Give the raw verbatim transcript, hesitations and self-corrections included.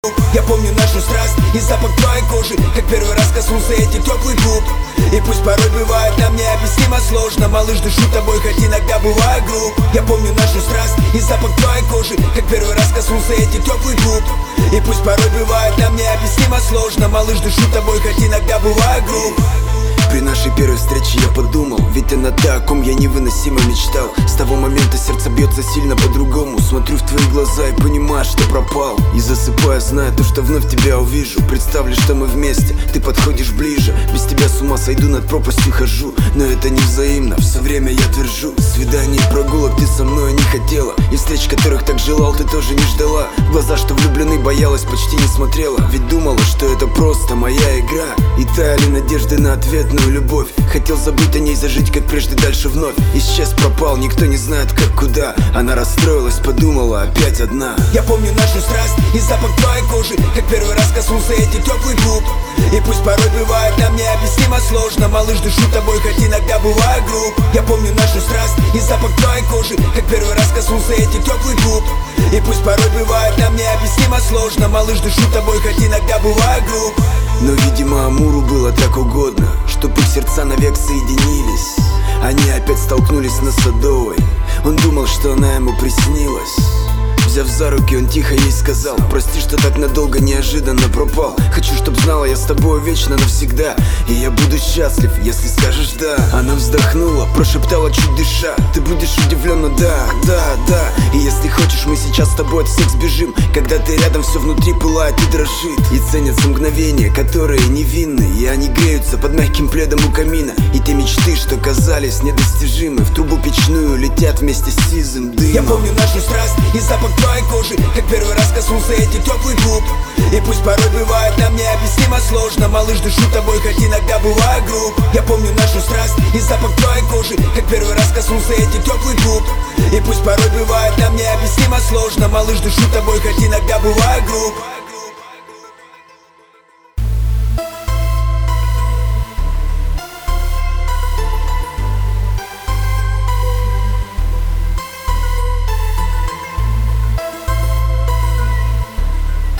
Я помню нашу страсть и запах твоей кожи, как первый раз коснулся этих теплых губ. И пусть порой бывает нам необъяснимо сложно, малыш, дышу тобой, хоть иногда бываю груб. Я помню нашу страсть и запах твоей кожи, как первый раз коснулся этих теплых губ. И пусть порой бывает нам необъяснимо сложно, малыш, дышу тобой, хоть иногда бываю груб. При нашей первой встрече я подумал, ведь она та, о ком я невыносимо мечтал. С того момента сердце бьется сильно по-другому. Смотрю в твои глаза и понимаю, что пропал. И засыпаю, зная то, что вновь тебя увижу. Представлю, что мы вместе, ты подходишь ближе. Без тебя с ума сойду, над пропастью хожу. Но это не взаимно, все время я твержу. Свиданий и прогулок ты со мной не хотела, и встреч, которых так желал, ты тоже не ждала. В глаза, что влюблены, боялась, почти не смотрела. Ведь думала, что это просто моя игра. И таяли надежды на ответную любовь. Хотел забыть о ней, зажить как прежде, дальше вновь. Исчез, пропал, никто не знает как, куда. Она расстроилась, подумала, опять одна. Я помню нашу страсть и запах твоей кожи, как первый раз коснулся этих теплых губ. И пусть порой бывает нам необъяснимо сложно, малыш, дышу тобой, хоть иногда бываю груб. Я помню нашу страсть и запах твоей кожи, как первый раз коснулся этих теплых губ. И пусть порой бывает нам необъяснимо сложно, малыш, дышу тобой, хоть иногда бываю груб. Но, видимо, Амуру было так угодно, чтоб их сердца навек соединились. Они опять столкнулись на Садовой. Он думал, что она ему приснилась. Взяв за руки, он тихо ей сказал: прости, что так надолго неожиданно пропал. Хочу, чтоб знала, я с тобой вечно навсегда. И я буду счастлив, если скажешь да. Она вздохнула, прошептала, чуть дыша: ты будешь удивлена, да, да, да. И если хочешь, мы сейчас с тобой от всех сбежим. Когда ты рядом, все внутри пылает и дрожит. И ценятся мгновения, которые невинны. И они греются под мягким пледом у камина. И те мечты, что казались недостижимы, в трубу печную летят вместе с сизым дымом. Я помню нашу страсть и запах твоей кожи, как первый раз коснулся этих теплых губ. И пусть порой бывает нам необъяснимо сложно, малыш, дышу тобой, хоть иногда бываю груб. Я помню нашу страсть и запах твоей кожи, как первый раз коснулся этих теплых губ. И пусть порой бывает нам необъяснимо сложно, малыш, дышу тобой, хоть иногда бываю груб.